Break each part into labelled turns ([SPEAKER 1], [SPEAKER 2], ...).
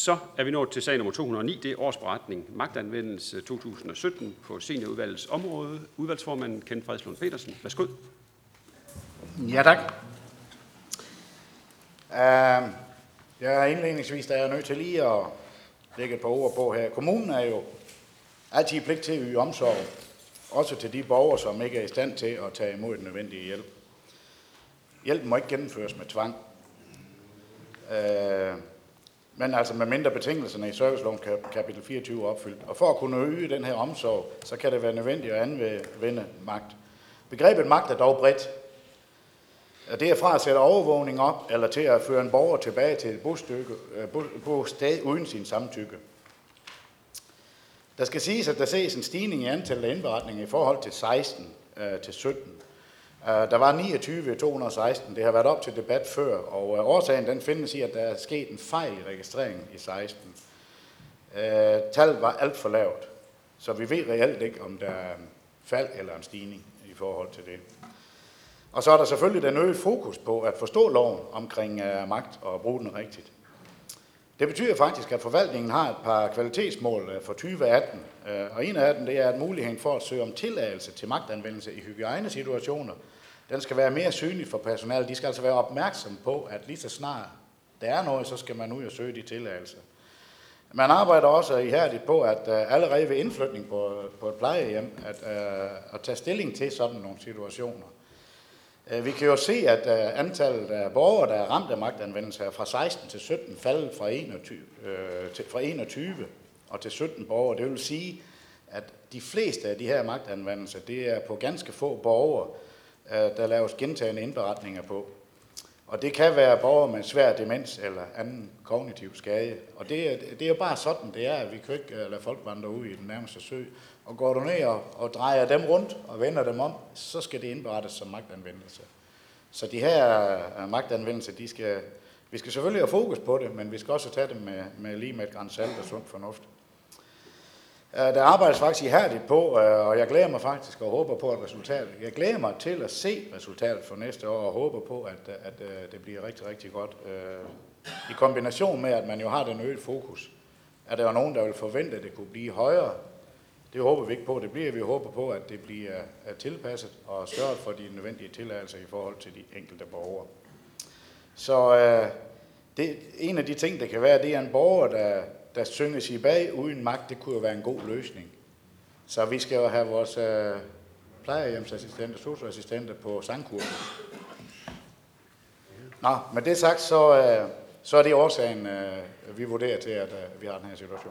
[SPEAKER 1] Så er vi nået til sag nummer 209, det er årsberetning magtanvendelse 2017 på seniorudvalgets område. Udvalgsformand Kent Fredslund Petersen, værsgo.
[SPEAKER 2] Ja, tak. Jeg er indledningsvis, der er nødt til lige at lægge et par ord på her. Kommunen er jo altid pligt til at yde omsorg, også til de borgere, som ikke er i stand til at tage imod den nødvendige hjælp. Hjælpen må ikke gennemføres med tvang. Men altså med mindre betingelserne i serviceloven kapitel 24 er opfyldt. Og for at kunne yde den her omsorg, så kan det være nødvendigt at anvende magt. Begrebet magt er dog bredt. Det er fra at sætte overvågning op, eller til at føre en borger tilbage til et bosted uden sin samtykke. Der skal siges, at der ses en stigning i antallet af indberetninger i forhold til 16 til 17. Der var 29 i 216. Det har været op til debat før, og årsagen den findes i, at der er sket en fejl i registreringen i 16. Tallet var alt for lavt, så vi ved reelt ikke, om der er en fald eller en stigning i forhold til det. Og så er der selvfølgelig den øget fokus på at forstå loven omkring magt og bruge den rigtigt. Det betyder faktisk, at forvaltningen har et par kvalitetsmål for 2018, og en af dem det er, at muligheden for at søge om tilladelse til magtanvendelse i hygiejnesituationer, den skal være mere synlig for personalet. De skal altså være opmærksom på, at lige så snart der er noget, så skal man ud og søge de tilladelser. Man arbejder også ihærdigt på, at allerede ved indflytning på et plejehjem, at tage stilling til sådan nogle situationer. Vi kan jo se, at antallet af borgere, der er ramt af magtanvendelse, er fra 16 til 17 faldet fra 21 og til 17 borgere. Det vil sige, at de fleste af de her magtanvendelser, det er på ganske få borgere, der laves gentagne indberetninger på. Og det kan være borgere med svær demens eller anden kognitiv skade. Og det er jo bare sådan, det er, at vi kan ikke lade folk vandre ud i den nærmeste sø. Og går du ned og drejer dem rundt og vender dem om, så skal det indberettes som magtanvendelse. Så de her magtanvendelser, vi skal selvfølgelig have fokus på det, men vi skal også tage dem med et gran salt og sund fornuft. Der arbejdes faktisk ihærdigt på, og jeg glæder mig faktisk og håber på, at jeg glæder mig til at se resultatet for næste år, og håber på, at det bliver rigtig, rigtig godt. I kombination med, at man jo har den øget fokus, at der er nogen, der vil forvente, at det kunne blive højere. Det håber vi ikke på, det bliver. Vi håber på, at det bliver tilpasset og sørget for de nødvendige tilladelser i forhold til de enkelte borgere. Så en af de ting, der kan være, det er en borger, der synges i bag uden magt. Det kunne jo være en god løsning. Så vi skal jo have vores plejehjemsassistenter, socialassistenter på sangkursen. Nå, med det sagt, så er det årsagen, vi vurderer til, at vi har den her situation.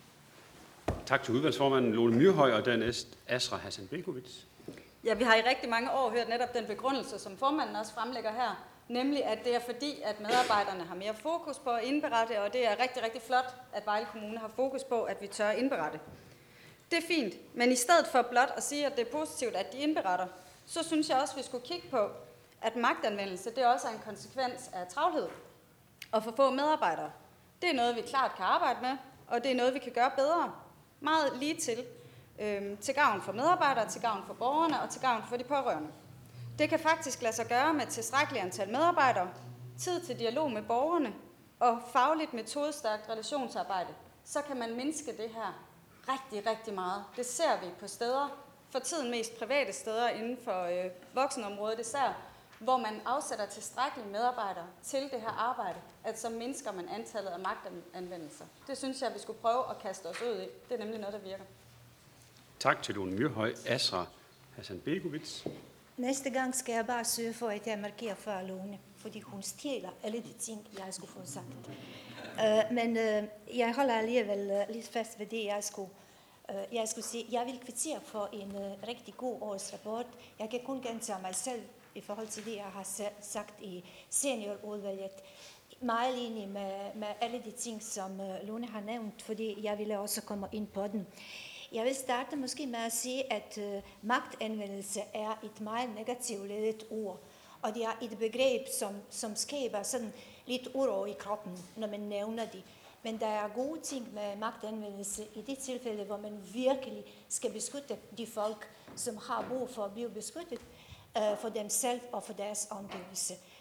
[SPEAKER 1] Tak til udvalgsformanden Lone Myrhøj og dernæst Asra Hassan Bilkovic.
[SPEAKER 3] Ja, vi har i rigtig mange år hørt netop den begrundelse, som formanden også fremlægger her, nemlig at det er fordi, at medarbejderne har mere fokus på at indberette, og det er rigtig, rigtig flot, at Vejle Kommune har fokus på, at vi tør indberette. Det er fint, men i stedet for blot at sige, at det er positivt, at de indberetter, så synes jeg også, at vi skulle kigge på, at magtanvendelse, det også er en konsekvens af travlhed og for få medarbejdere. Det er noget, vi klart kan arbejde med, og det er noget, vi kan gøre bedre. Meget lige til gavn for medarbejdere, til gavn for borgerne og til gavn for de pårørende. Det kan faktisk lade sig gøre med tilstrækkeligt antal medarbejdere, tid til dialog med borgerne og fagligt metodestærkt relationsarbejde. Så kan man mindske det her rigtig, rigtig meget. Det ser vi på steder, for tiden mest private steder inden for voksenområdet især, hvor man afsætter tilstrækkelige medarbejdere til det her arbejde, at så mindsker man antallet af magtanvendelser. Det synes jeg, vi skulle prøve at kaste os ud i. Det er nemlig noget, der virker.
[SPEAKER 1] Tak til Lone Myrhøj. Asra Hassan Bilkovic.
[SPEAKER 4] Næste gang skal jeg bare søge for, at jeg markerer for Lone, fordi hun stjæler alle de ting, jeg skulle få sagt. Men jeg holder alligevel lidt fast ved det, jeg skulle sige. Jeg vil kvittere for en rigtig god årsrapport. Jeg kan kun gentage mig selv i forhold til det, jeg har sagt i seniorudvalget. Meget enig med alle de ting, som Lone har nævnt, fordi jeg ville også komme ind på den. Jeg vil starte måske med at sige, at magtanvendelse er et meget negativt ledet ord, og det er et begreb, som skaber sådan lidt uro i kroppen, når man nævner det. Men der er gode ting med magtanvendelse i de tilfælde, hvor man virkelig skal beskytte de folk, som har brug for at blive beskyttet for dem selv og for deres omgivelse.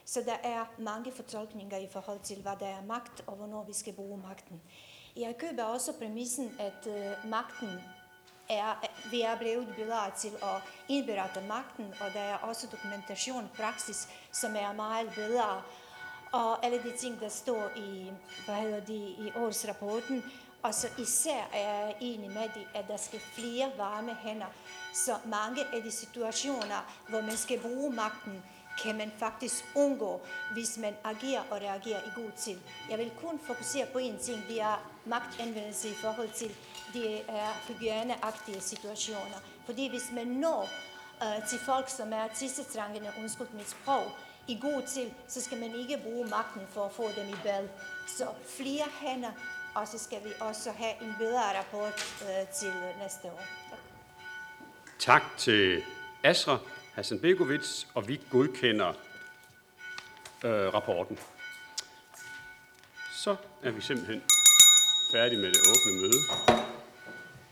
[SPEAKER 4] Så der er mange fortolkninger i forhold til, hvad der er magt, og hvornår vi skal bruge magten. Jeg køber også præmissen, at vi er blevet bedre til at indberette magten, og der er også dokumentation og praksis, som er meget bedre. Og alle de ting, der står i, i årsrapporten, og så især er jeg enig med det, at der skal flere varme hænder. Så mange af de situationer, hvor man skal bruge magten, kan man faktisk undgå, hvis man agerer og reagerer i god tid. Jeg vil kun fokusere på en ting, det er magtanvendelse i forhold til de hygiejneagtige situationer. Fordi hvis man når til folk, som er tissetrængende, undskyld mit sprog, i god tid, så skal man ikke bruge magten for at få dem i bad. Så flere hænder, og så skal vi også have en bedre rapport til næste år.
[SPEAKER 1] Tak til Asra Hasanbegovic, og vi godkender rapporten. Så er vi simpelthen færdige med det åbne møde.